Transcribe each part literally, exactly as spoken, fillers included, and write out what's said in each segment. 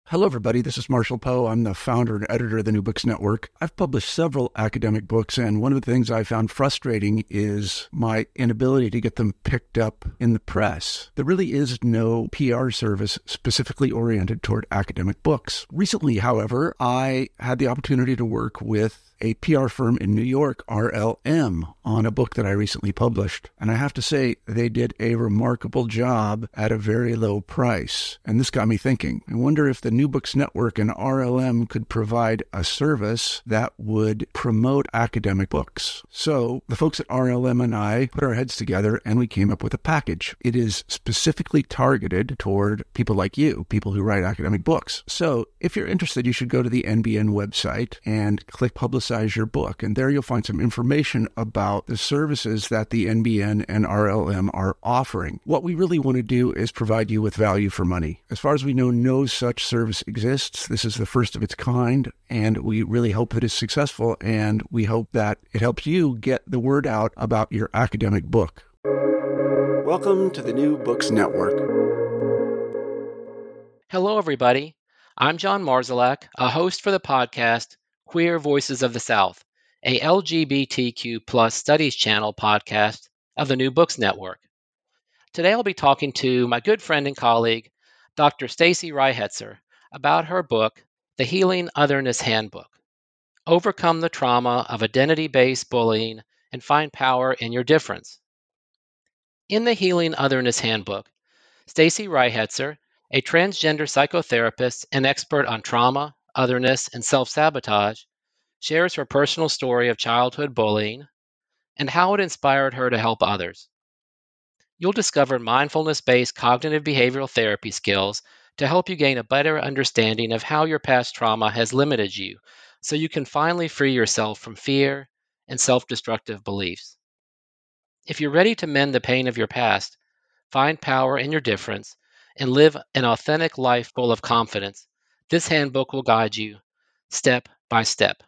Hello, everybody. This is Marshall Poe. I'm the founder and editor of the New Books Network. I've published several academic books, and one of the things I found frustrating is my inability to get them picked up in the press. There really is no P R service specifically oriented toward academic books. Recently, however, I had the opportunity to work with a P R firm in New York, R L M, on a book that I recently published. And I have to say, they did a remarkable job at a very low price. And this got me thinking. I wonder if the New Books Network and R L M could provide a service that would promote academic books. So the folks at R L M and I put our heads together and we came up with a package. It is specifically targeted toward people like you, people who write academic books. So if you're interested, you should go to the N B N website and click Publicize your book. And there you'll find some information about the services that the N B N and R L M are offering. What we really want to do is provide you with value for money. As far as we know, no such service exists. This is the first of its kind, and we really hope that it's successful, and we hope that it helps you get the word out about your academic book. Welcome to the New Books Network. Hello, everybody. I'm John Marszalek, a host for the podcast Queer Voices of the South, a L G B T Q plus studies channel podcast of the New Books Network. Today I'll be talking to my good friend and colleague, Doctor Stacy Reihetzer, about her book, The Healing Otherness Handbook: Overcome the Trauma of Identity-Based Bullying and Find Power in Your Difference. In The Healing Otherness Handbook, Stacy Reihetzer, a transgender psychotherapist and expert on trauma, otherness, and self-sabotage, shares her personal story of childhood bullying and how it inspired her to help others. You'll discover mindfulness-based cognitive behavioral therapy skills to help you gain a better understanding of how your past trauma has limited you, so you can finally free yourself from fear and self-destructive beliefs. If you're ready to mend the pain of your past, find power in your difference, and live an authentic life full of confidence, this handbook will guide you step by step.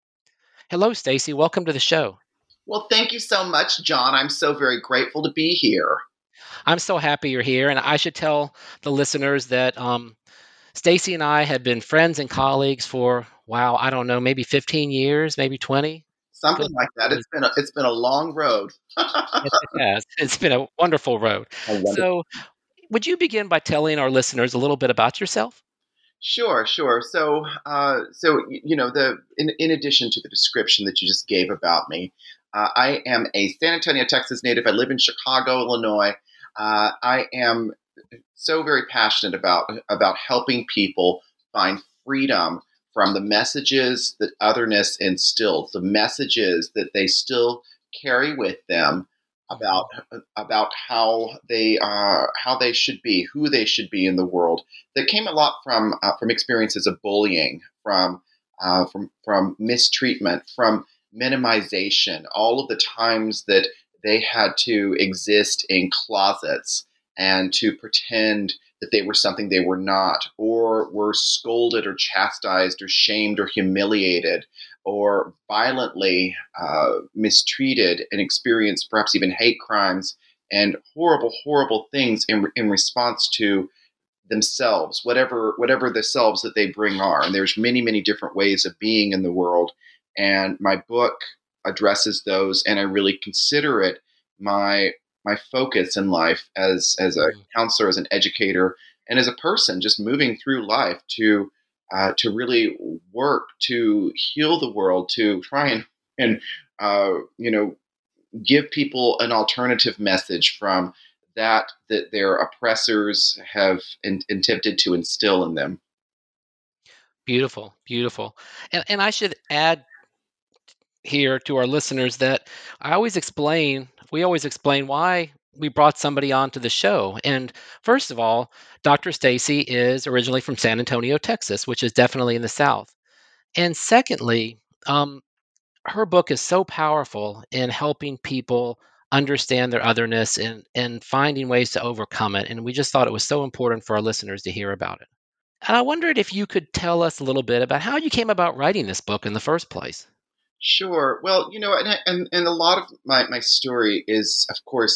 Hello, Stacy. Welcome to the show. Well, thank you so much, John. I'm so very grateful to be here. I'm so happy you're here, and I should tell the listeners that um, Stacy and I have been friends and colleagues for, wow, I don't know, maybe fifteen years, maybe twenty. Something like that. It's been a, it's been a long road. Yes, it has. It's been a wonderful road. So, would you begin by telling our listeners a little bit about yourself? Sure, sure. So, uh, so you know, the in, in addition to the description that you just gave about me, uh, I am a San Antonio, Texas native. I live in Chicago, Illinois. Uh, I am so very passionate about about helping people find freedom from the messages that otherness instills, the messages that they still carry with them about about how they uh, how they should be, who they should be in the world. That came a lot from uh, from experiences of bullying, from uh, from from mistreatment, from minimization. All of the times that they had to exist in closets and to pretend that they were something they were not, or were scolded or chastised or shamed or humiliated, or violently uh, mistreated and experienced perhaps even hate crimes and horrible, horrible things in, in response to themselves, whatever whatever the selves that they bring are. And there's many, many different ways of being in the world. And my book addresses those, and I really consider it my my focus in life as as a counselor, as an educator, and as a person just moving through life to uh, to really work to heal the world, to try and and uh, you know give people an alternative message from that that their oppressors have in, attempted to instill in them. Beautiful, beautiful. And and I should add here to our listeners that I always explain, we always explain why we brought somebody on to the show. And first of all, Doctor Stacy is originally from San Antonio, Texas, which is definitely in the South. And secondly, um, her book is so powerful in helping people understand their otherness and, and finding ways to overcome it. And we just thought it was so important for our listeners to hear about it. And I wondered if you could tell us a little bit about how you came about writing this book in the first place. Sure. Well, you know, and and, and a lot of my, my story is, of course,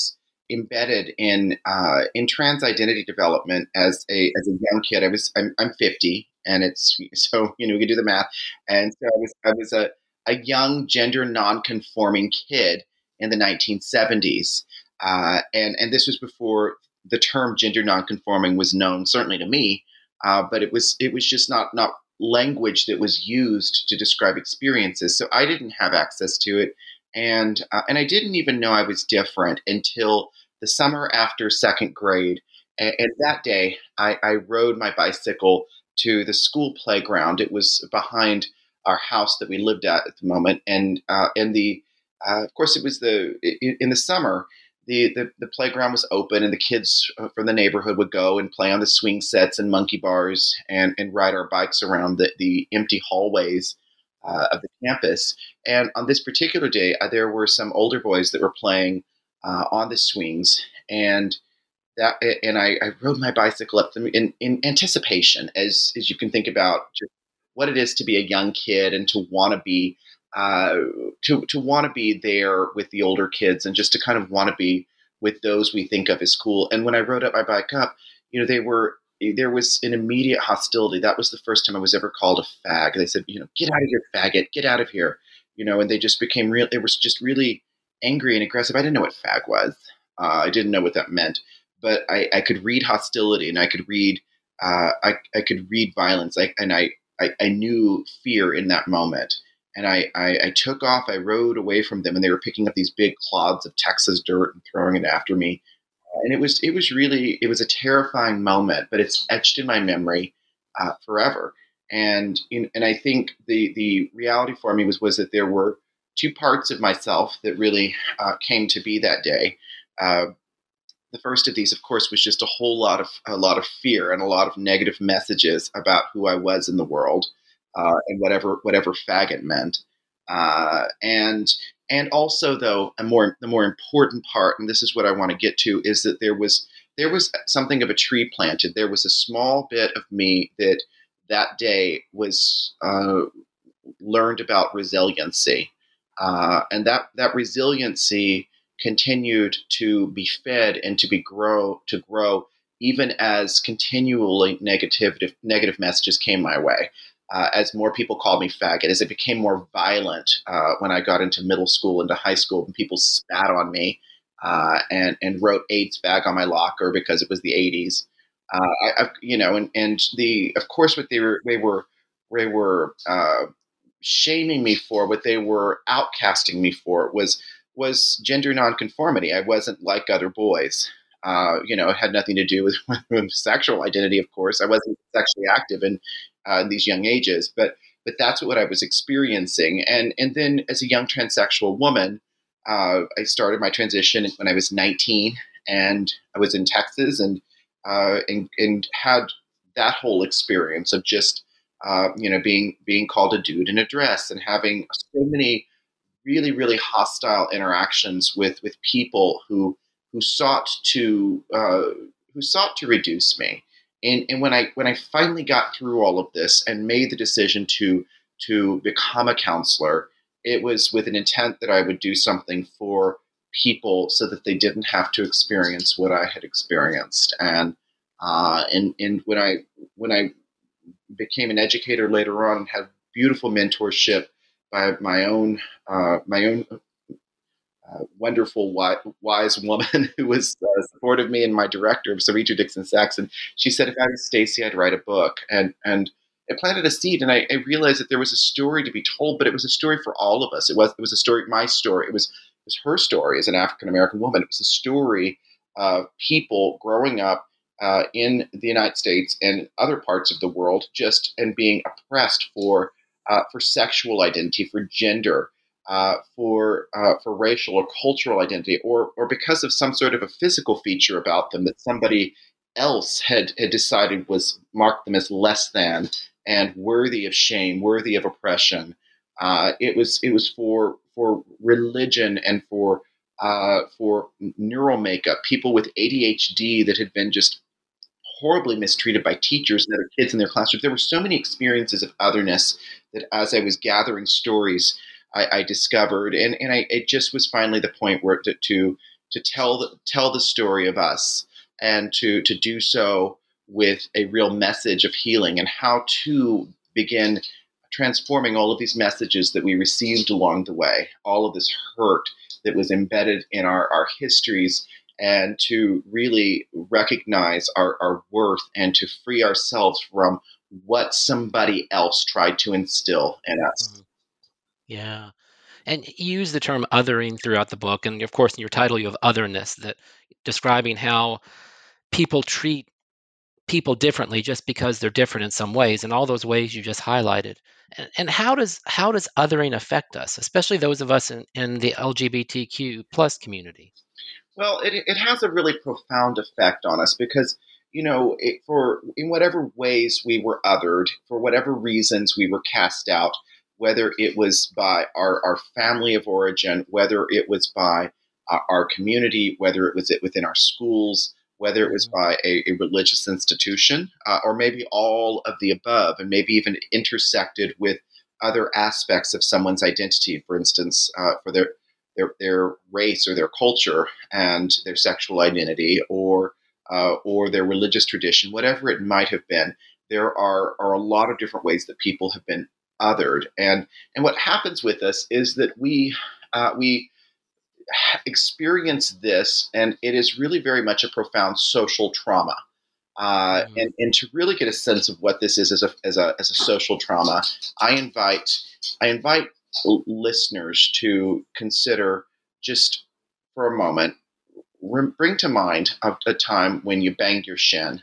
embedded in uh, in trans identity development as a as a young kid. I was I'm, I'm fifty, and it's so you know we can do the math, and so I was I was a a young gender nonconforming kid in the nineteen seventies, uh, and and this was before the term gender nonconforming was known, certainly to me, uh, but it was it was just not not language that was used to describe experiences. So I didn't have access to it, and uh, and I didn't even know I was different until the summer after second grade. And, and that day, I, I rode my bicycle to the school playground. It was behind our house that we lived at at the moment, and uh, and the uh, of course it was the in, in the summer. The, the, the playground was open, and the kids from the neighborhood would go and play on the swing sets and monkey bars and, and ride our bikes around the, the empty hallways uh, of the campus. And on this particular day, uh, there were some older boys that were playing uh, on the swings, and that and I, I rode my bicycle up them in, in anticipation, as as you can think about just what it is to be a young kid and to want to be uh, to to want to be there with the older kids, and just to kind of want to be with those we think of as cool. And when I rode up my bike up, you know, they were there was an immediate hostility. That was the first time I was ever called a fag. They said, you know, get out of here, faggot, get out of here, you know. And they just became real. They were just really angry and aggressive. I didn't know what fag was. Uh, I didn't know what that meant, but I, I could read hostility, and I could read uh, I I could read violence. I, and I, I I knew fear in that moment. And I, I, I took off, I rode away from them, and they were picking up these big clods of Texas dirt and throwing it after me. And it was, it was really, it was a terrifying moment, but it's etched in my memory uh, forever. And, in, and I think the, the reality for me was, was that there were two parts of myself that really uh, came to be that day. Uh, the first of these, of course, was just a whole lot of, a lot of fear and a lot of negative messages about who I was in the world. Uh, and whatever whatever faggot meant, uh, and and also though a more the more important part, and this is what I want to get to, is that there was there was something of a tree planted. There was a small bit of me that that day was uh, learned about resiliency, uh, and that that resiliency continued to be fed and to be grow to grow even as continually negative negative messages came my way. Uh, as more people called me faggot, as it became more violent uh, when I got into middle school, into high school, and people spat on me uh, and and wrote AIDS fag on my locker because it was the eighties. Uh, I, I, you know, and, and the of course what they were they were they were uh, shaming me for, what they were outcasting me for, was was gender nonconformity. I wasn't like other boys. Uh, you know, it had nothing to do with, with sexual identity. Of course, I wasn't sexually active in, uh, in these young ages, but but that's what I was experiencing. And and then as a young transsexual woman, uh, I started my transition when I was nineteen, and I was in Texas, and uh, and and had that whole experience of just uh, you know being being called a dude in a dress, and having so many really really hostile interactions with with people who. who sought to uh, who sought to reduce me, and and when I when I finally got through all of this and made the decision to to become a counselor, it was with an intent that I would do something for people so that they didn't have to experience what I had experienced. And uh, and and when I when I became an educator later on and had beautiful mentorship by my own uh, my own. Uh, wonderful, wi- wise woman who was uh, supportive of me, and my director, Sarita Dixon Saxon. She said, if I was Stacy, I'd write a book. And and it planted a seed, and I, I realized that there was a story to be told, but it was a story for all of us. It was it was a story, my story. It was it was her story as an African American woman. It was a story of people growing up uh, in the United States and other parts of the world, just and being oppressed for uh, for sexual identity, for gender. Uh, for uh, for racial or cultural identity, or or because of some sort of a physical feature about them that somebody else had, had decided was marked them as less than and worthy of shame, worthy of oppression. Uh, it was it was for for religion and for uh, for neural makeup. People with A D H D that had been just horribly mistreated by teachers and other kids in their classrooms. There were so many experiences of otherness that, as I was gathering stories, I, I discovered, and, and I, it just was finally the point where to, to to tell the, tell the story of us, and to to do so with a real message of healing, and how to begin transforming all of these messages that we received along the way, all of this hurt that was embedded in our, our histories, and to really recognize our, our worth and to free ourselves from what somebody else tried to instill in us. Mhm. Yeah. And you use the term othering throughout the book. And of course, in your title, you have otherness, that describing how people treat people differently just because they're different in some ways, and all those ways you just highlighted. And, and how does how does othering affect us, especially those of us in, in the L G B T Q plus community? Well, it, it has a really profound effect on us because, you know, it, for in whatever ways we were othered, for whatever reasons we were cast out, whether it was by our, our family of origin, whether it was by uh, our community, whether it was it within our schools, whether it was Mhm. by a, a religious institution, uh, or maybe all of the above, and maybe even intersected with other aspects of someone's identity, for instance, uh, for their their their race or their culture and their sexual identity, or uh, or their religious tradition, whatever it might have been. There are are a lot of different ways that people have been othered, and and what happens with us is that we uh, we experience this, and it is really very much a profound social trauma. Uh, Mhm. and, and to really get a sense of what this is as a, as a, as a social trauma, I invite, I invite l- listeners to consider just for a moment, re- bring to mind a, a time when you banged your shin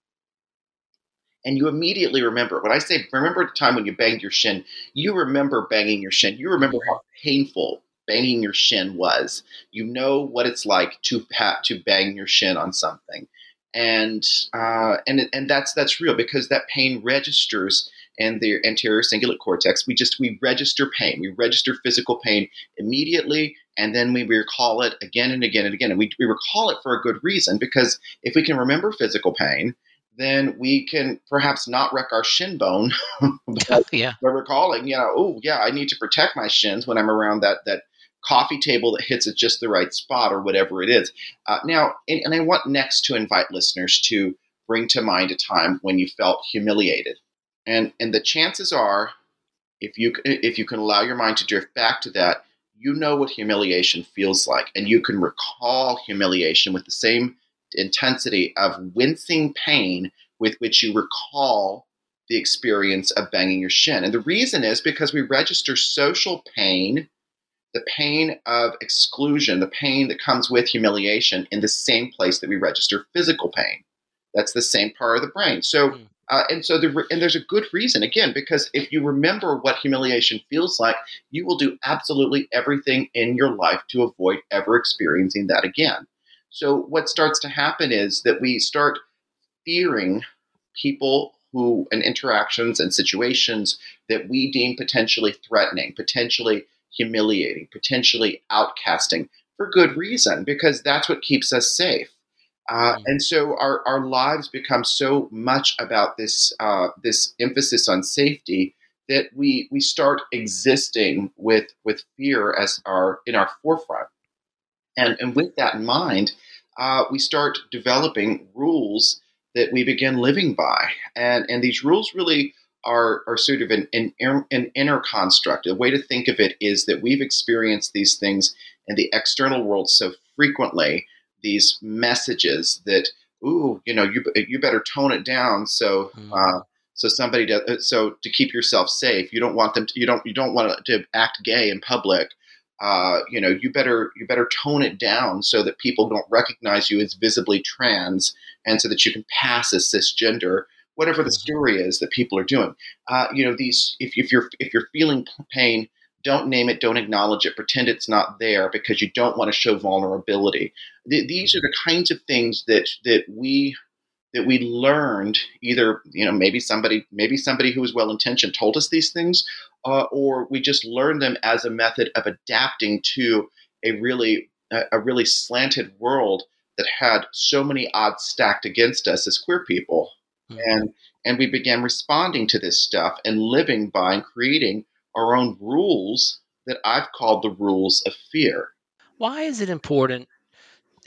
and you immediately remember. When I say remember the time when you banged your shin, you remember banging your shin. You remember Mhm. how painful banging your shin was. You know what it's like to have to bang your shin on something, and uh, and and that's that's real because that pain registers in the anterior cingulate cortex. We just we register pain. We register physical pain immediately, and then we recall it again and again and again. And we, we recall it for a good reason, because if we can remember physical pain, then we can perhaps not wreck our shin bone by, Yeah. by recalling, you know, oh yeah, I need to protect my shins when I'm around that that coffee table that hits at just the right spot or whatever it is. Uh, now, and, and I want next to invite listeners to bring to mind a time when you felt humiliated, and and the chances are, if you if you can allow your mind to drift back to that, you know what humiliation feels like, and you can recall humiliation with the same intensity of wincing pain with which you recall the experience of banging your shin. And the reason is because we register social pain, the pain of exclusion, the pain that comes with humiliation, in the same place that we register physical pain. That's the same part of the brain. So, Mm. uh, and so, the, and there's a good reason, again, because if you remember what humiliation feels like, you will do absolutely everything in your life to avoid ever experiencing that again. So, what starts to happen is that we start fearing people who and interactions and situations that we deem potentially threatening, potentially humiliating, potentially outcasting, for good reason, because that's what keeps us safe. Uh, Mhm. and so our, our lives become so much about this uh, this emphasis on safety that we we start existing with with fear as our in our forefront. And, and with that in mind, uh, we start developing rules that we begin living by. And, and these rules really are, are sort of an, an, an inner construct. A way to think of it is that we've experienced these things in the external world so frequently, these messages that, ooh, you know, you, you better tone it down. So, uh, Mhm. so somebody does, so to keep yourself safe, you don't want them to, you don't, you don't want to act gay in public. Uh, you know, you better you better tone it down so that people don't recognize you as visibly trans, and so that you can pass as cisgender. Whatever the Mhm. story is that people are doing, uh, you know, these if, if you're if you're feeling pain, don't name it, don't acknowledge it, pretend it's not there because you don't want to show vulnerability. Th- these are Mhm. the kinds of things that that we that we learned, either, you know, maybe somebody maybe somebody who was well intentioned told us these things, uh, or we just learned them as a method of adapting to a really a, a really slanted world that had so many odds stacked against us as queer people. Mhm. And and we began responding to this stuff and living by and creating our own rules that I've called the rules of fear. Why is it important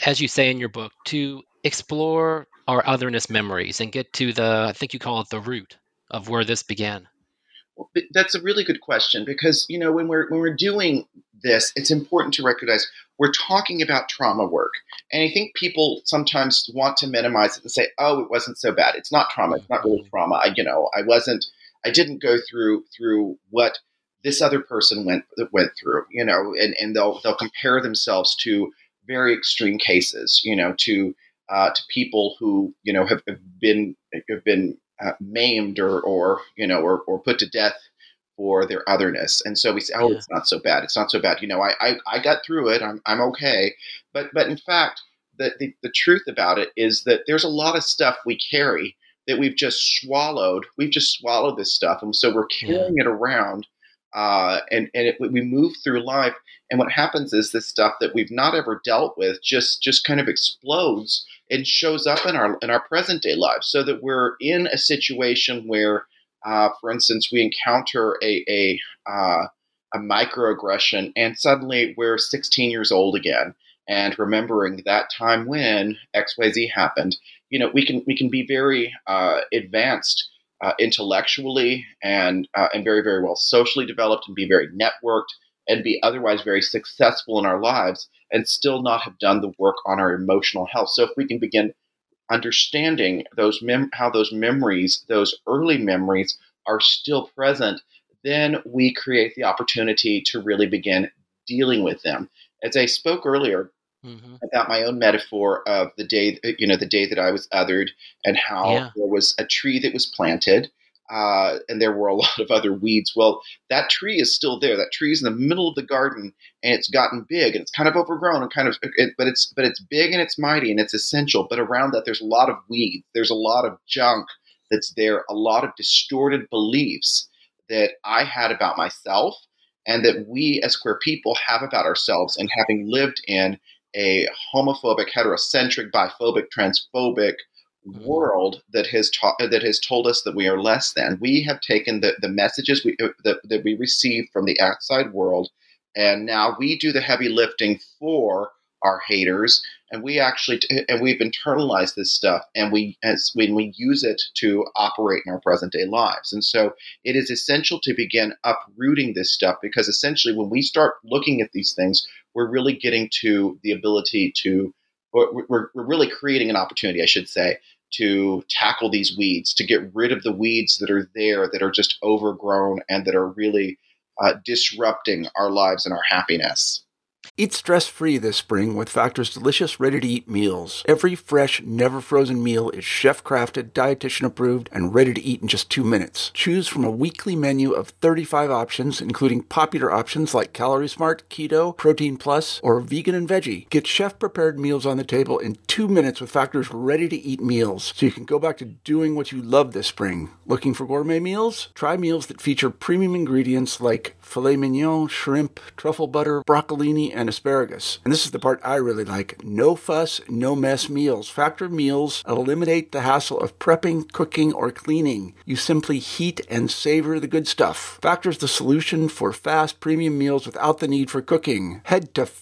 as you say in your book, to explore our otherness memories and get to the, I think you call it the root of where this began? Well, that's a really good question because, you know, when we're when we're doing this, it's important to recognize we're talking about trauma work. And I think people sometimes want to minimize it and say, "Oh, it wasn't so bad. It's not trauma. It's not really Mm-hmm. trauma. I, you know, I wasn't I didn't go through through what this other person went went through, you know." And and they'll they'll compare themselves to very extreme cases, you know, to uh, to people who, you know, have, have been have been uh, maimed or, or you know, or, or put to death for their otherness. And so we say, oh, Yeah. it's not so bad. It's not so bad. You know, I, I, I got through it. I'm, I'm okay. But, but in fact, the, the, the truth about it is that there's a lot of stuff we carry that we've just swallowed. We've just swallowed this stuff. And so we're Yeah. carrying it around. Uh, and and it, we move through life. And what happens is this stuff that we've not ever dealt with just, just kind of explodes and shows up in our in our present day lives, so that we're in a situation where, uh, for instance, we encounter a a, uh, a microaggression, and suddenly we're sixteen years old again, and remembering that time when X Y Z happened. You know, we can we can be very uh, advanced uh, intellectually and uh, and very very well socially developed, and be very networked, and be otherwise very successful in our lives, and still not have done the work on our emotional health. So if we can begin understanding those mem- how those memories, those early memories, are still present, then we create the opportunity to really begin dealing with them. As I spoke earlier Mm-hmm. about my own metaphor of the day, you know, the day that I was othered, and how Yeah. there was a tree that was planted, uh, and there were a lot of other weeds. Well, that tree is still there. That tree is in the middle of the garden, and it's gotten big, and it's kind of overgrown, and kind of, it, but it's but it's big and it's mighty and it's essential. But around that, there's a lot of weeds. There's a lot of junk that's there. A lot of distorted beliefs that I had about myself, and that we as queer people have about ourselves, and having lived in a homophobic, heterocentric, biphobic, transphobic Mm-hmm. world that has taught that has told us that we are less than. We have taken the, the messages we, that, that we receive from the outside world, and now we do the heavy lifting for our haters, and we actually and we've internalized this stuff, and we as when we use it to operate in our present day lives. And so it is essential to begin uprooting this stuff, because essentially when we start looking at these things, we're really getting to the ability to, or we're, we're really creating an opportunity, I should say, to tackle these weeds, to get rid of the weeds that are there, that are just overgrown, and that are really uh, disrupting our lives and our happiness. Eat stress-free this spring with Factor's delicious, ready-to-eat meals. Every fresh, never-frozen meal is chef-crafted, dietitian-approved, and ready to eat in just two minutes. Choose from a weekly menu of thirty-five options, including popular options like Calorie Smart, Keto, Protein Plus, or Vegan and Veggie. Get chef-prepared meals on the table in two minutes with Factor's ready-to-eat meals, so you can go back to doing what you love this spring. Looking for gourmet meals? Try meals that feature premium ingredients like filet mignon, shrimp, truffle butter, broccolini, and asparagus. And this is the part I really like. No fuss, no mess meals. Factor meals eliminate the hassle of prepping, cooking, or cleaning. You simply heat and savor the good stuff. Factor's the solution for fast premium meals without the need for cooking. Head to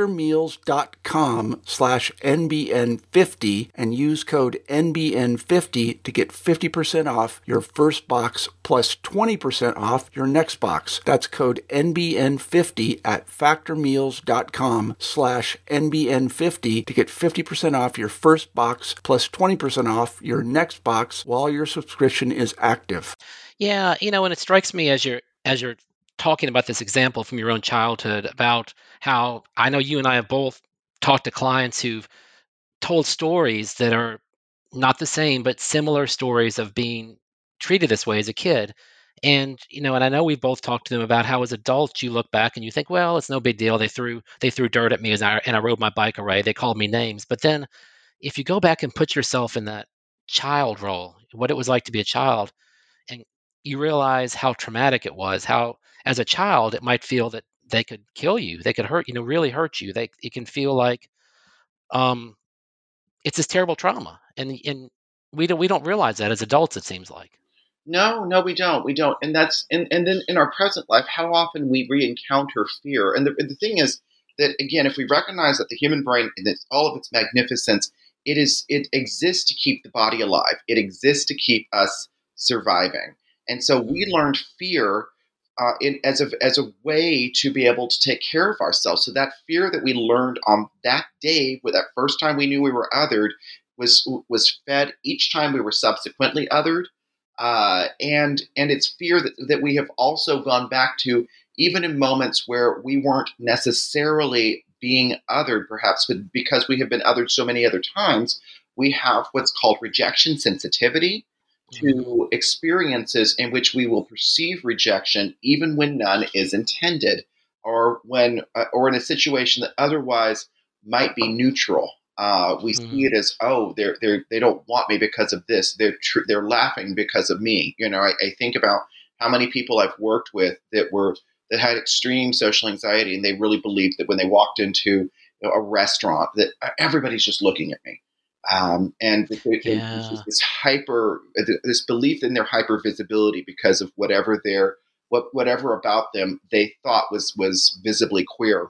factormeals.com slash NBN50 and use code N B N fifty to get fifty percent off your first box plus twenty percent off your next box. That's code N B N fifty at factormeals.com slash N B N fifty to get fifty percent off your first box plus twenty percent off your next box while your subscription is active. Yeah, you know, and it strikes me as you're as you're talking about this example from your own childhood about how I know you and I have both talked to clients who've told stories that are not the same, but similar stories of being treated this way as a kid. And you know, and I know we've both talked to them about how as adults you look back and you think, well, it's no big deal. They threw they threw dirt at me as I and I rode my bike away. They called me names. But then if you go back and put yourself in that child role, what it was like to be a child, and you realize how traumatic it was, how as a child it might feel that they could kill you, they could hurt, you know, really hurt you. They it can feel like um it's this terrible trauma, and and we don't we don't realize that as adults. It seems like. No, no, we don't. We don't. And that's and, and then in our present life, how often we re-encounter fear. And the, the thing is, that again, if we recognize that the human brain in its, all of its magnificence, it is it exists to keep the body alive. It exists to keep us surviving. And so we learned fear uh, in, as a as a way to be able to take care of ourselves. So that fear that we learned on that day, with that first time we knew we were othered, was was fed each time we were subsequently othered, uh, and and it's fear that that we have also gone back to even in moments where we weren't necessarily being othered, perhaps, but because we have been othered so many other times, we have what's called rejection sensitivity to experiences in which we will perceive rejection even when none is intended, or when uh, or in a situation that otherwise might be neutral. Uh, we Mm-hmm. see it as, oh, they're they they don't want me because of this. They're tr- they're laughing because of me. You know, I, I think about how many people I've worked with that were that had extreme social anxiety, and they really believed that when they walked into you know, a restaurant, that everybody's just looking at me. Um, and they, they, Yeah. this hyper, this belief in their hyper visibility because of whatever their, what, whatever about them they thought was was visibly queer.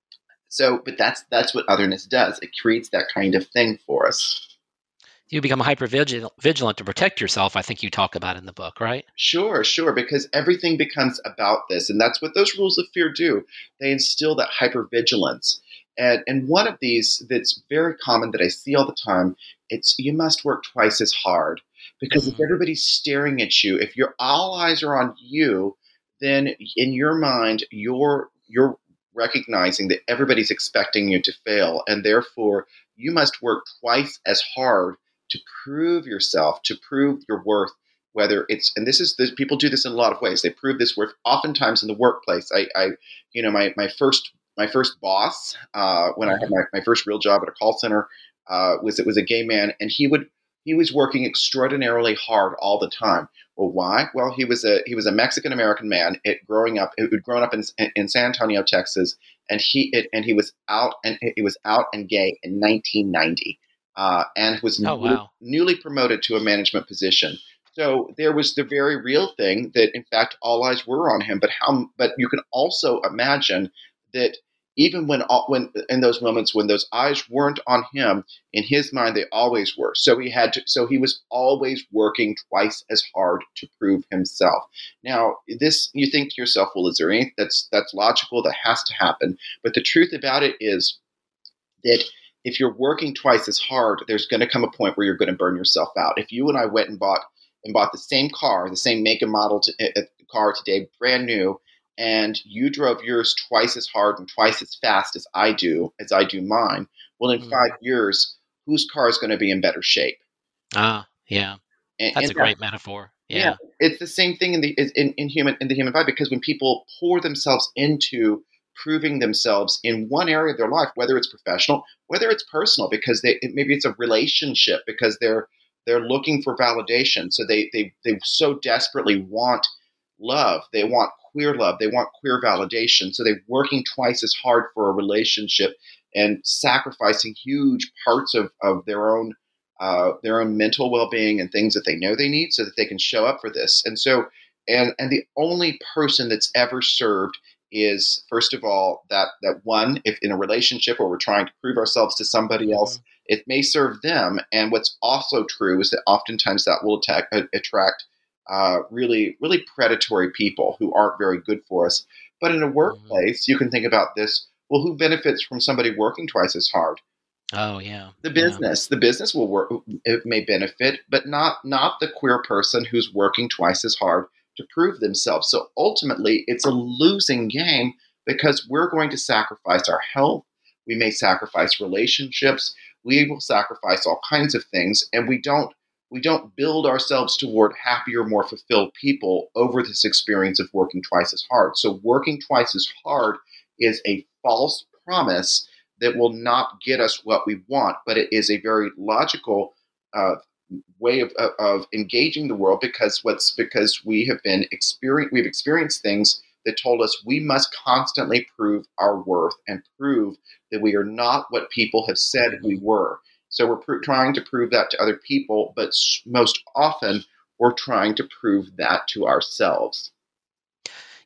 So, but that's that's what otherness does. It creates that kind of thing for us. You become hyper vigilant to protect yourself, I think you talk about in the book, right? Sure, sure, because everything becomes about this, and that's what those rules of fear do. They instill that hypervigilance. And and one of these that's very common that I see all the time, it's you must work twice as hard. Because if Mm-hmm. everybody's staring at you, if your all eyes are on you, then in your mind, you're you're recognizing that everybody's expecting you to fail, and therefore you must work twice as hard to prove yourself, to prove your worth. Whether it's, and this is this, people do this in a lot of ways. They prove this worth oftentimes in the workplace. I, I you know, my my first my first boss uh, when I had Mm-hmm. my, my first real job at a call center uh, was it was a gay man, and he would he was working extraordinarily hard all the time. Well, why? Well, he was a he was a Mexican American man. It growing up, it had grown up in in San Antonio, Texas, and he it, and he was out and he was out and gay in nineteen ninety, uh, and was Oh, newly, wow. newly promoted to a management position. So there was the very real thing that, in fact, all eyes were on him. But how? But you can also imagine that even when when in those moments when those eyes weren't on him, in his mind they always were. So he had to. So he was always working twice as hard to prove himself. Now, this you think to yourself, well, is there anything that's that's logical that has to happen? But the truth about it is that if you're working twice as hard, there's going to come a point where you're going to burn yourself out. If you and I went and bought and bought the same car, the same make and model to, uh, car today, brand new, and you drove yours twice as hard and twice as fast as I do, as I do mine, well, in five Mm-hmm. years, whose car is going to be in better shape? Ah, yeah. And, That's and a that, great metaphor. yeah, Yeah. it's the same thing in the in, in human in the human body, because when people pour themselves into proving themselves in one area of their life, whether it's professional, whether it's personal, because they maybe it's a relationship, because they're they're looking for validation, so they they they so desperately want love, they want queer love, they want queer validation, so they're working twice as hard for a relationship and sacrificing huge parts of of their own uh, their own mental well-being and things that they know they need so that they can show up for this. And so, and and the only person that's ever served is, first of all, that that one, if in a relationship where we're trying to prove ourselves to somebody Mm-hmm. else, it may serve them. And what's also true is that oftentimes that will attack, uh, attract uh, really, really predatory people who aren't very good for us. But in a Mm-hmm. workplace, you can think about this. Well, who benefits from somebody working twice as hard? Oh, yeah. The Yeah. business. The business will work. It may benefit, but not not the queer person who's working twice as hard to prove themselves. So ultimately, it's a losing game because we're going to sacrifice our health. We may sacrifice relationships. We will sacrifice all kinds of things, and we don't we don't build ourselves toward happier, more fulfilled people over this experience of working twice as hard. So working twice as hard is a false promise that will not get us what we want, but it is a very logical uh, way of, of, of engaging the world, because what's because we have been experience we've experienced things that told us we must constantly prove our worth and prove that we are not what people have said Mm-hmm. we were. So we're pr- trying to prove that to other people, but s- most often we're trying to prove that to ourselves.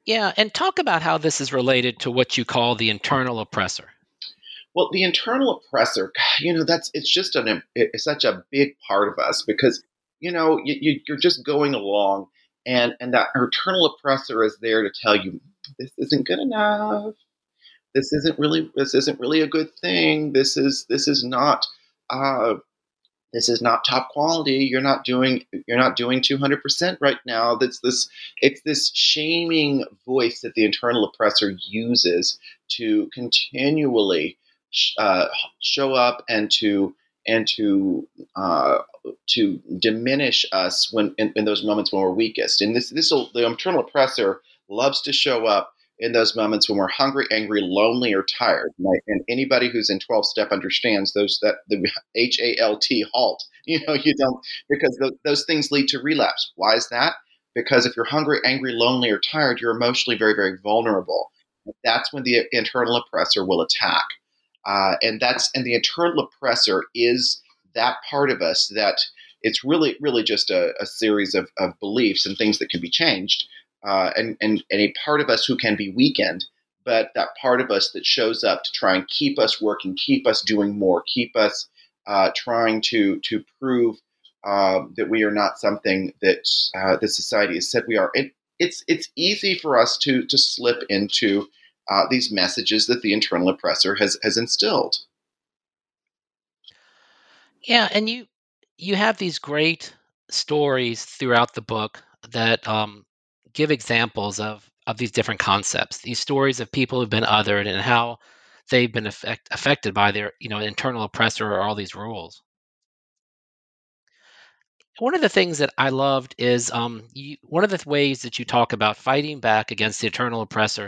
Yeah, and talk about how this is related to what you call the internal oppressor. Well, the internal oppressor, you know, that's it's just an it's such a big part of us because you know you, you, you're just going along, and and that internal oppressor is there to tell you this isn't good enough. This isn't really this isn't really a good thing. This is this is not uh, this is not top quality. You're not doing you're not doing two hundred percent right now. That's this it's this shaming voice that the internal oppressor uses to continually uh, show up and to and to uh, to diminish us when in, in those moments when we're weakest. And this this the internal oppressor loves to show up in those moments when we're hungry, angry, lonely, or tired. Right? And anybody who's in twelve step understands those that the H A L T halt. You know, you don't because th- those things lead to relapse. Why is that? Because if you're hungry, angry, lonely, or tired, you're emotionally very, very vulnerable. That's when the internal oppressor will attack. Uh, and that's and the internal oppressor is that part of us that it's really, really just a, a series of, of beliefs and things that can be changed. Uh, and, and, and a part of us who can be weakened, but that part of us that shows up to try and keep us working, keep us doing more, keep us uh, trying to to prove uh, that we are not something that uh, the society has said we are. It, it's it's easy for us to to slip into uh, these messages that the internal oppressor has has instilled. Yeah, and you you have these great stories throughout the book that um, give examples of of these different concepts. These stories of people who've been othered and how they've been affect, affected by their you know internal oppressor or all these rules. One of the things that I loved is um, you, one of the ways that you talk about fighting back against the eternal oppressor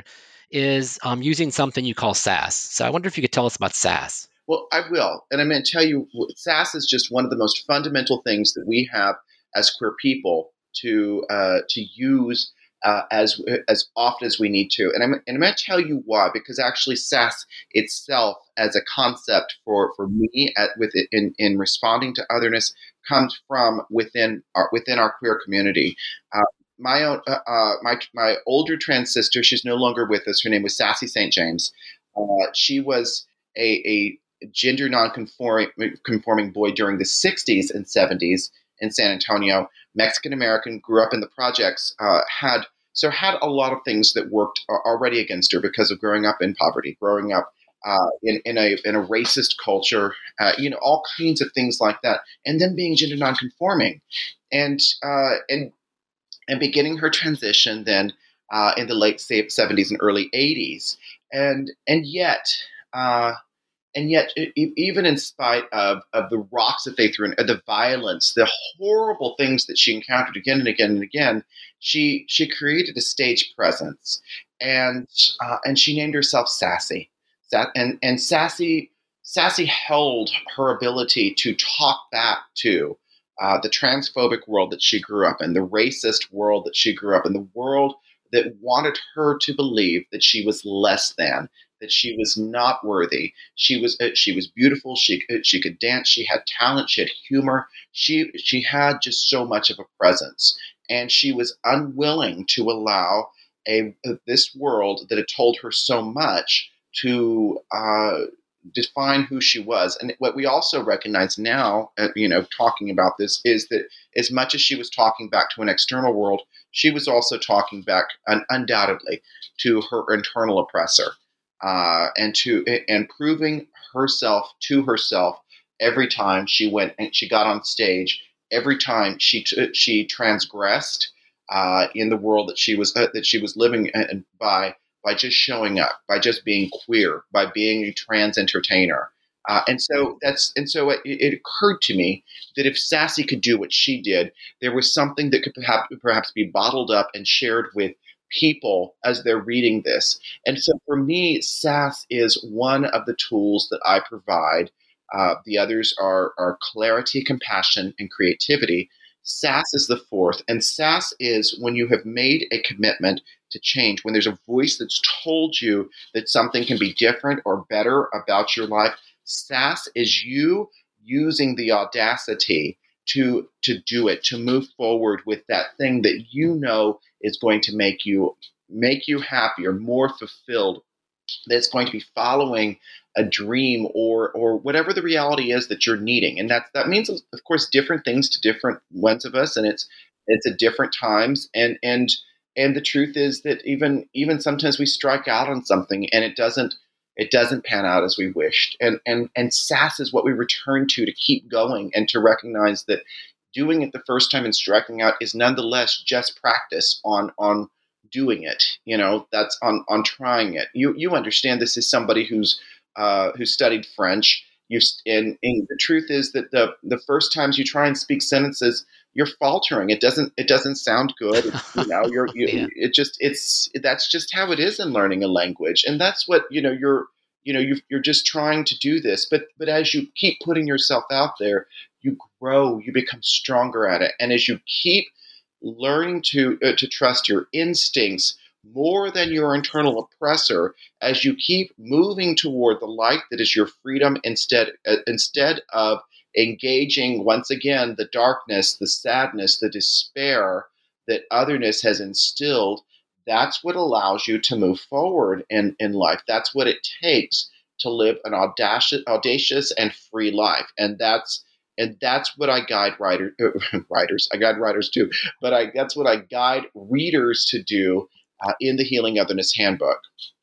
is um, using something you call sass. So I wonder if you could tell us about sass. Well, I will. And I'm going to tell you, sass is just one of the most fundamental things that we have as queer people to uh, to use uh, as as often as we need to. And I'm, and I'm going to tell you why, because actually sass itself as a concept for, for me at, with it, in, in responding to otherness comes from within our, within our queer community. Uh, my own, uh, uh, my my older trans sister, she's no longer with us. Her name was Sassy Saint James. Uh, she was a, a gender non-conforming conforming boy during the sixties and seventies in San Antonio, Mexican American, grew up in the projects, uh, had so had a lot of things that worked already against her because of growing up in poverty, growing up uh, in, in a in a racist culture, uh, you know, all kinds of things like that, and then being gender non-conforming, and uh, and and beginning her transition then uh, in the late seventies and early eighties, and and yet. Uh, And yet, e- e- even in spite of, of the rocks that they threw, and the violence, the horrible things that she encountered again and again and again, she she created a stage presence, and uh, and she named herself Sassy. Sa- and and Sassy Sassy held her ability to talk back to uh, the transphobic world that she grew up in, the racist world that she grew up in, the world that wanted her to believe that she was less than, that she was not worthy. She was uh, she was beautiful. She uh, she could dance. She had talent. She had humor. She she had just so much of a presence, and she was unwilling to allow a, a this world that had told her so much to uh, define who she was. And what we also recognize now, uh, you know, talking about this, is that as much as she was talking back to an external world, she was also talking back un- undoubtedly to her internal oppressor. Uh, and to and proving herself to herself every time she went and she got on stage, every time she t- she transgressed uh, in the world that she was uh, that she was living in, by by just showing up, by just being queer, by being a trans entertainer. Uh, and so that's and so it, it occurred to me that if Sassy could do what she did, there was something that could perhaps perhaps be bottled up and shared with people as they're reading this. And so for me, sass is one of the tools that I provide. Uh, the others are, are clarity, compassion, and creativity. Sass is the fourth. And sass is when you have made a commitment to change, when there's a voice that's told you that something can be different or better about your life. Sass is you using the audacity to to do it, to move forward with that thing that you know is going to make you make you happier, more fulfilled, that's going to be following a dream or or whatever the reality is that you're needing. And that that means, of course, different things to different ones of us, and it's it's at different times. And and and the truth is that even even sometimes we strike out on something and it doesn't it doesn't pan out as we wished. And and and S A S is what we return to to keep going and to recognize that doing it the first time and striking out is nonetheless just practice on on doing it. You know, that's on on trying it. You you understand this as somebody who's uh, who studied French. You and, and the truth is that the the first times you try and speak sentences, you're faltering. It doesn't it doesn't sound good. It's, you know, you're you, Yeah. it just it's that's just how it is in learning a language, and that's what you know you're you know you you're just trying to do this. But but as you keep putting yourself out there, you grow, you become stronger at it, and as you keep learning to uh, to trust your instincts more than your internal oppressor, as you keep moving toward the light that is your freedom instead uh, instead of engaging once again the darkness, the sadness, the despair that otherness has instilled. That's what allows you to move forward in, in life. That's what it takes to live an audacious, audacious and free life. And that's and that's what I guide writer, uh, writers. I guide writers too, but I, that's what I guide readers to do uh, in the Healing Otherness Handbook.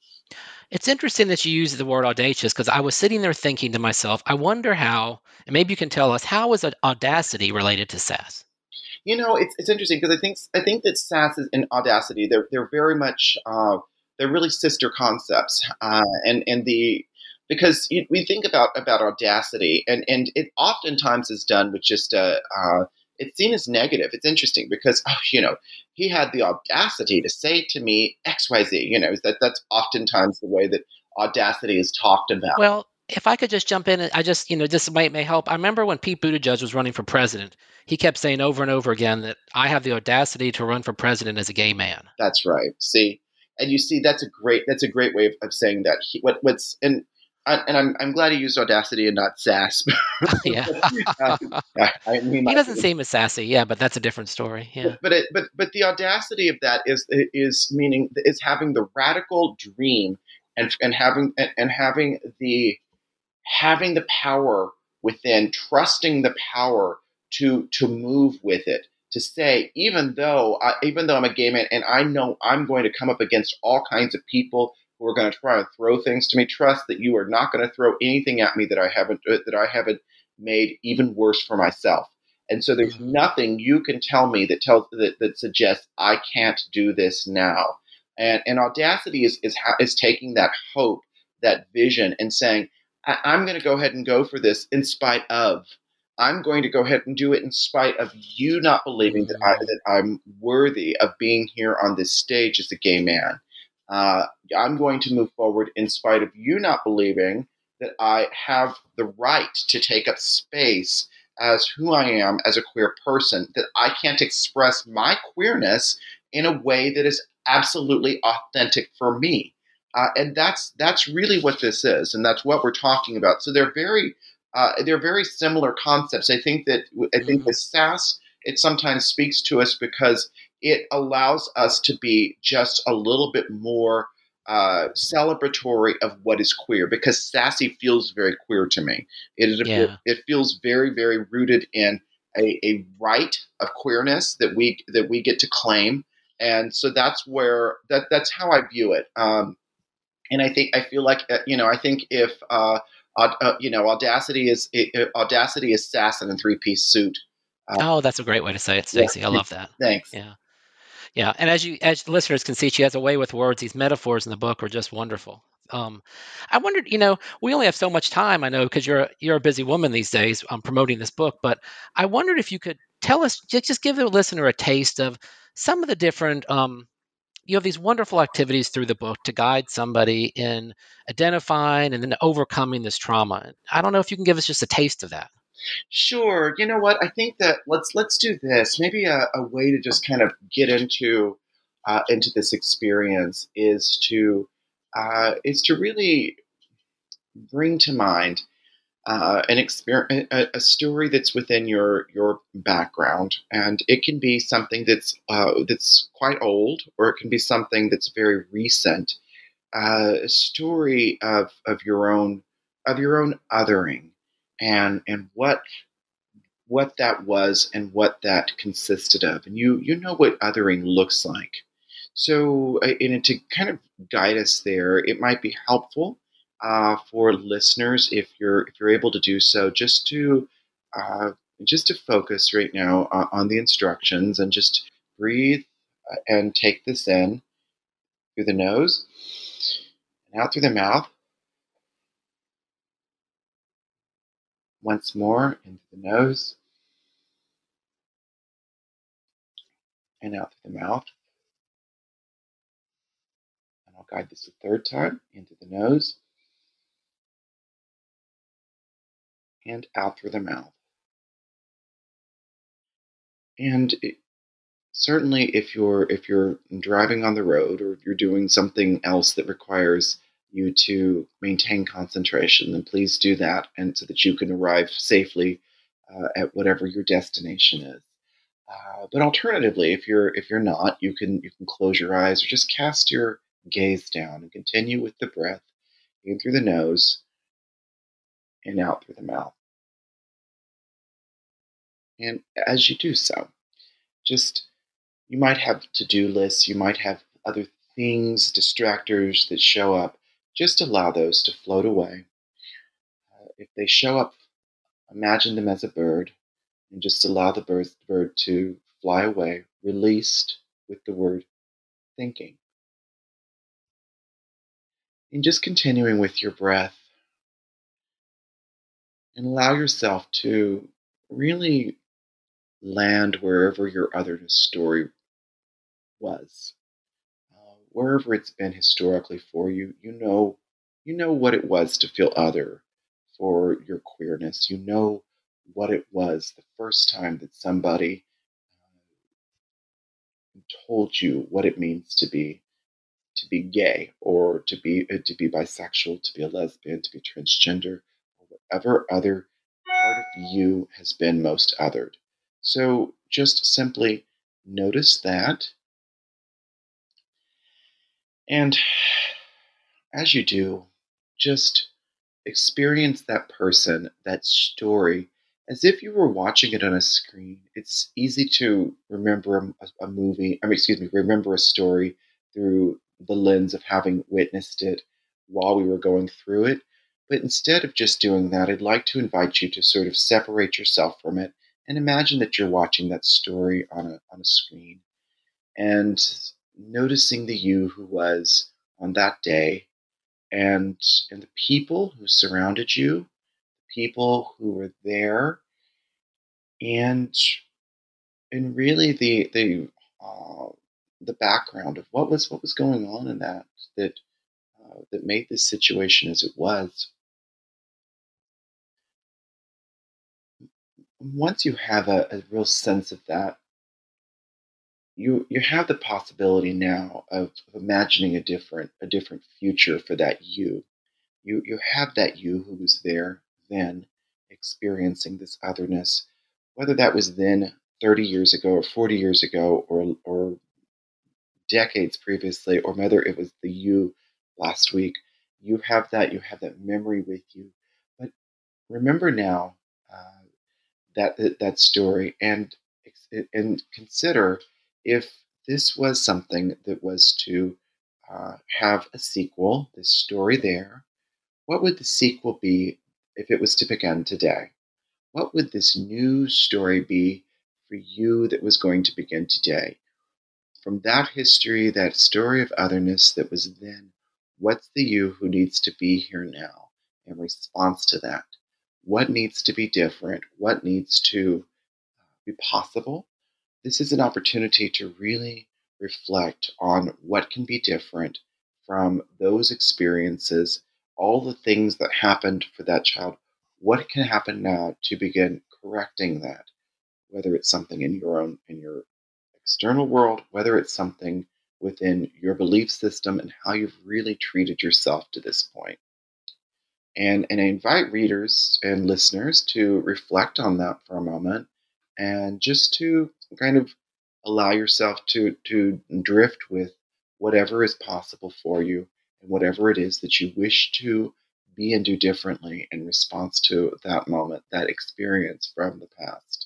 It's interesting that you use the word audacious because I was sitting there thinking to myself, I wonder how, and maybe you can tell us, how is audacity related to S A S? You know, it's it's interesting because I think I think that S A S and Audacity they're they're very much uh, they're really sister concepts, uh, and and the because you, we think about about Audacity and and it oftentimes is done with just a uh, it's seen as negative. It's interesting because oh, you know he had the audacity to say to me X Y Z. You know that that's oftentimes the way that Audacity is talked about. Well, if I could just jump in, and I just, you know, this might may help. I remember when Pete Buttigieg was running for president, he kept saying over and over again that I have the audacity to run for president as a gay man. That's right. See, and you see, that's a great that's a great way of, of saying that. He, what what's and and I'm I'm glad he used Audacity and not S A S. Yeah. uh, I mean, He doesn't seem as sassy, yeah, but that's a different story. Yeah. but it, but but the audacity of that is is meaning is having the radical dream and and having and, and having the having the power within, trusting the power to to move with it, to say, even though I, even though I'm a gay man and I know I'm going to come up against all kinds of people who are going to try and throw things to me, trust that you are not going to throw anything at me that I haven't uh, that I haven't made even worse for myself. And so there's Mhm. nothing you can tell me that tells that, that suggests I can't do this now. And and audacity is is ha- is taking that hope, that vision, and saying, I- I'm going to go ahead and go for this in spite of. I'm going to go ahead and do it in spite of you not believing that I Mhm. that I'm worthy of being here on this stage as a gay man. Uh, I'm going to move forward in spite of you not believing that I have the right to take up space as who I am as a queer person, that I can't express my queerness in a way that is absolutely authentic for me. Uh, and that's that's really what this is, and that's what we're talking about. So they're very uh, they're very similar concepts. I think that I think Mhm. with S A S, it sometimes speaks to us because it allows us to be just a little bit more uh, celebratory of what is queer. Because sassy feels very queer to me. It is a, Yeah. it feels very very rooted in a, a right of queerness that we that we get to claim, and so that's where that that's how I view it. Um, and I think I feel like uh, you know I think if uh, aud- uh, you know Audacity is uh, Audacity is S A S in a three piece suit. Uh, Oh, that's a great way to say it, yeah, Stacey. I love that. thanks. Yeah. Yeah. And as you as the listeners can see, she has a way with words. These metaphors in the book are just wonderful. Um, I wondered, you know, we only have so much time, I know, because you're a, you're a busy woman these days um, promoting this book. But I wondered if you could tell us, just, just give the listener a taste of some of the different um, you have these wonderful activities through the book to guide somebody in identifying and then overcoming this trauma. I don't know if you can give us just a taste of that. Sure. You know what? I think that let's let's do this. Maybe a, a way to just kind of get into uh, into this experience is to uh, is to really bring to mind uh, an experience, a, a story that's within your your background, and it can be something that's uh, that's quite old, or it can be something that's very recent. Uh, a story of of your own of your own othering, and and what what that was and what that consisted of, and you you know what othering looks like. So, uh, and to kind of guide us there, it might be helpful uh, for listeners if you're if you're able to do so, just to uh, just to focus right now on, on the instructions and just breathe uh, and take this in through the nose and out through the mouth. Once more, into the nose and out through the mouth. And I'll guide this a third time, into the nose and out through the mouth. And it, certainly, if you're if you're driving on the road or you're doing something else that requires you to maintain concentration, then please do that, and so that you can arrive safely uh, at whatever your destination is. Uh, but alternatively, if you're if you're not, you can you can close your eyes or just cast your gaze down and continue with the breath in through the nose and out through the mouth. And as you do so, just you might have to-do lists, you might have other things, distractors that show up. Just allow those to float away. Uh, if they show up, imagine them as a bird and just allow the bird, bird to fly away, released with the word thinking. And just continuing with your breath, and allow yourself to really land wherever your otherness story was. Uh, wherever it's been historically for you, you know, you know what it was to feel other for your queerness. You know what it was the first time that somebody uh, told you what it means to be to be gay, or to be uh, to be bisexual, to be a lesbian, to be transgender, or whatever other part of you has been most othered. So just simply notice that, and as you do, just experience that person, that story, as if you were watching it on a screen. It's easy to remember a, a movie, I mean, excuse me, remember a story through the lens of having witnessed it while we were going through it. But instead of just doing that, I'd like to invite you to sort of separate yourself from it and imagine that you're watching that story on a, on a screen, and noticing the you who was on that day, and and the people who surrounded you, people who were there, and and really the the uh, the background of what was what was going on in that that uh, that made this situation as it was. Once you have a, a real sense of that, you you have the possibility now of, of imagining a different a different future for that you. You you have that you who was there then, experiencing this otherness, whether that was then thirty years ago or forty years ago, or or decades previously, or whether it was the you last week. You have that you have that memory with you. But remember now uh, that, that that story, and and consider if this was something that was to uh, have a sequel, this story there. What would the sequel be if it was to begin today? What would this new story be for you that was going to begin today? From that history, that story of otherness that was then, what's the you who needs to be here now in response to that? What needs to be different? What needs to be possible? This is an opportunity to really reflect on what can be different from those experiences, all the things that happened for that child. What can happen now to begin correcting that? Whether it's something in your own, in your external world, whether it's something within your belief system and how you've really treated yourself to this point. And, and I invite readers and listeners to reflect on that for a moment and just to kind of allow yourself to, to drift with whatever is possible for you and whatever it is that you wish to be and do differently in response to that moment, that experience from the past.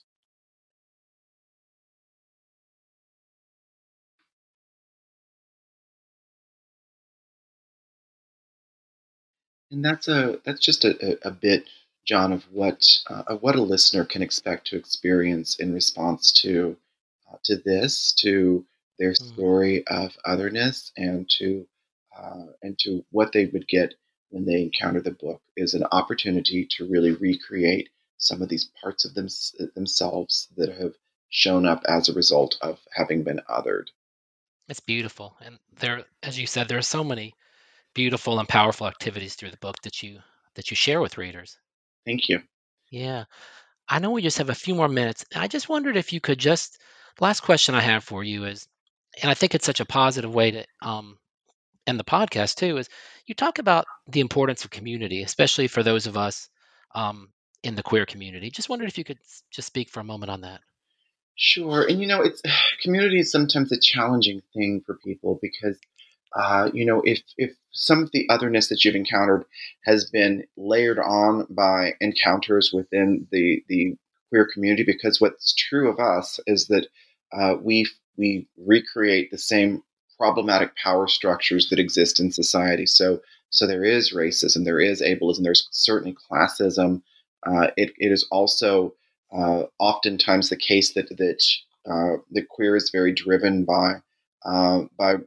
And that's a that's just a, a, a bit, John, of what uh, of what a listener can expect to experience in response to uh, to this, to their Mhm. story of otherness, and to uh, and to what they would get when they encounter the book is an opportunity to really recreate some of these parts of them, themselves that have shown up as a result of having been othered. It's beautiful, and there, as you said, there are so many beautiful and powerful activities through the book that you that you share with readers. Thank you. Yeah, I know we just have a few more minutes. I just wondered if you could just. Last question I have for you is, and I think it's such a positive way to um, end the podcast too. Is you talk about the importance of community, especially for those of us um, in the queer community. Just wondered if you could s- just speak for a moment on that. Sure, and you know, it's community is sometimes a challenging thing for people because uh, you know, if if some of the otherness that you've encountered has been layered on by encounters within the the queer community, because what's true of us is that uh, we we recreate the same problematic power structures that exist in society. So so there is racism, there is ableism, there's certainly classism. Uh, it it is also uh, oftentimes the case that that uh, the queer is very driven by uh, by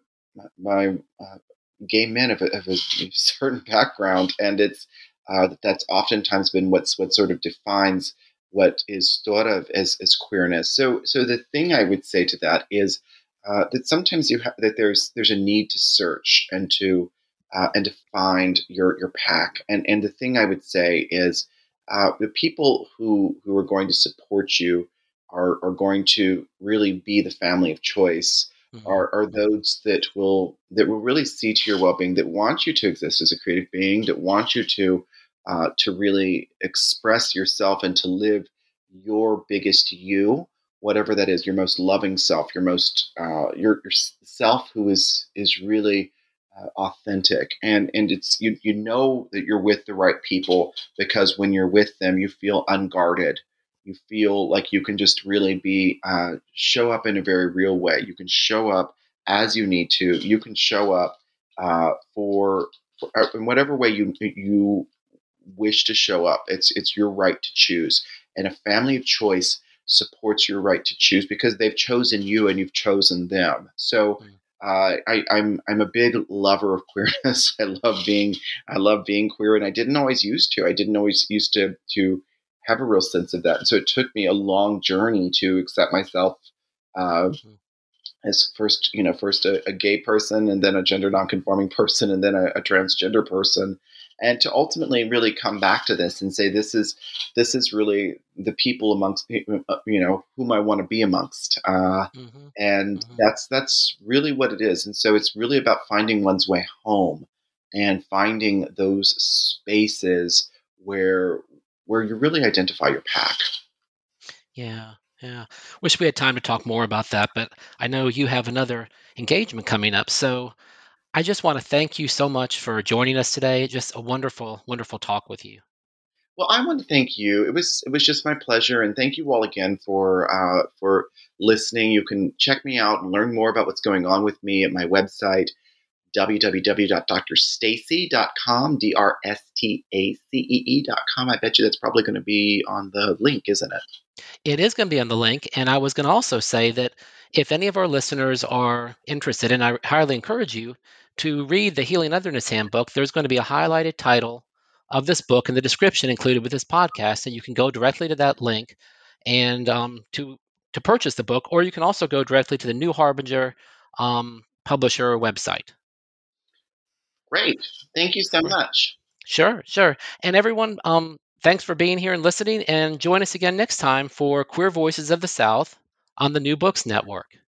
by uh, gay men of a, of a certain background, and it's uh, that's oftentimes been what's what sort of defines what is thought of as, as queerness. So, so the thing I would say to that is uh, that sometimes you have that there's there's a need to search and to uh, and to find your your pack. And and the thing I would say is uh, the people who who are going to support you are are going to really be the family of choice Hmm. are, are those that will that will really see to your well-being, that want you to exist as a creative being, that want you to uh, to really express yourself and to live your biggest you, whatever that is, your most loving self, your most uh, your, your self who is is really uh, authentic, and and it's you you know that you're with the right people because when you're with them, you feel unguarded, you feel like you can just really be uh, show up in a very real way. You can show up as you need to. You can show up uh, for, for uh, in whatever way you you wish to show up. It's it's your right to choose, and a family of choice supports your right to choose because they've chosen you and you've chosen them. So. Uh, I, I'm I'm a big lover of queerness. I love being I love being queer, and I didn't always used to. I didn't always used to to have a real sense of that. And so it took me a long journey to accept myself uh, Hmm. as first, you know, first a, a gay person, and then a gender nonconforming person, and then a, a transgender person, and to ultimately really come back to this and say, this is this is really the people amongst uh, you know whom I want to be amongst. Uh, Hmm. and Hmm. that's that's really what it is. And so it's really about finding one's way home and finding those spaces where where you really identify your pack. Yeah, yeah. Wish we had time to talk more about that, but I know you have another engagement coming up. So I just want to thank you so much for joining us today. Just a wonderful, wonderful talk with you. Well, I want to thank you. It was it was just my pleasure, and thank you all again for uh, for listening. You can check me out and learn more about what's going on with me at my website, w w w dot d r stacey dot com, D R S T A C E E dot com. I bet you that's probably going to be on the link, isn't it? It is going to be on the link. And I was going to also say that if any of our listeners are interested, and I highly encourage you to read the Healing Otherness Handbook, there's going to be a highlighted title of this book in the description included with this podcast. And you can go directly to that link and um, to, to purchase the book, or you can also go directly to the New Harbinger um, publisher website. Great. Thank you so much. Sure, sure. And everyone, um, thanks for being here and listening. And join us again next time for Queer Voices of the South on the New Books Network.